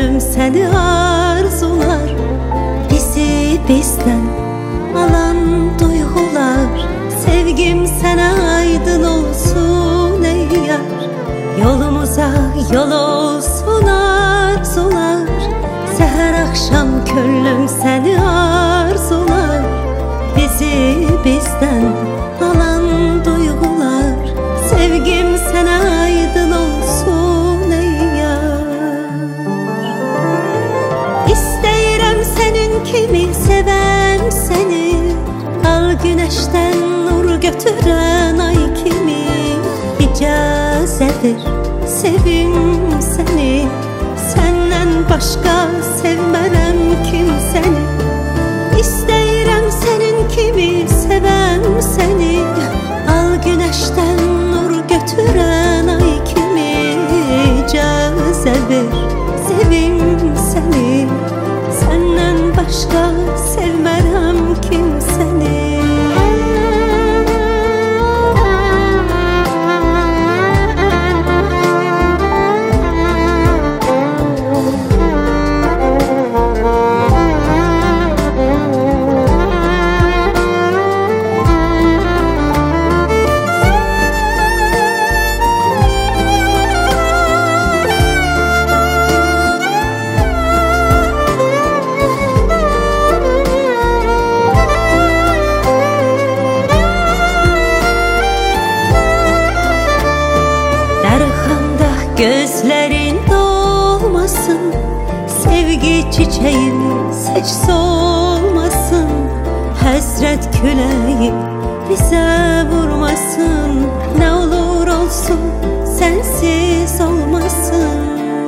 könlüm seni arzular. Bizi bizden alan duygular. Sevgim sana aydın olsun ey yar. Yolumuza yol olsun arzular. Seher akşam könlüm seni arzular. Bizi bizden alan duygular. Sevgim sana aydın olsun ey yar. İsteyirəm senin kimi sevem seni. Al güneşten nur götüren ay kimi. İcazet ver sevim seni. Senden başka sevmerem kimseni. İsteyirəm senin kimi sevem seni. Al güneşten nur götüren ay kimi. İcazet ver sevim seni. Senden başka sevmerem kimseni. Gözlerin dolmasın, sevgi çiçeğimiz hiç solmasın. Hasret küleği bize vurmasın. Ne olur olsun sensiz olmasın.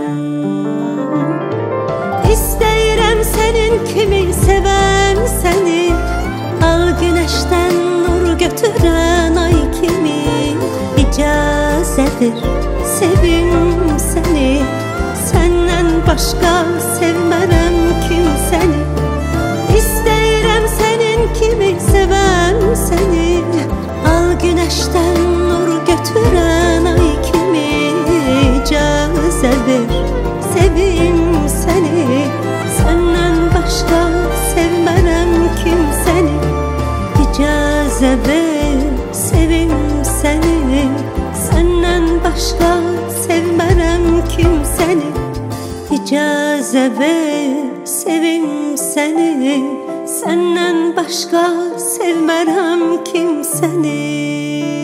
İsteyirəm senin kimi sevem seni. Al güneşten nur götüren ay kimi. İcazet ver sevim seni. Senden başka sevmerem kimseni. İsteyirəm senin kimi sevem seni. Al güneşten nur götüren ay kimi. İcazet ver sevim seni. Senden başka sevmerem kimseni. İcazet ver sevim seni. Senden başka sevmerem kimseni. İcazet ver sevim seni. Senden başka sevmerem kimseni.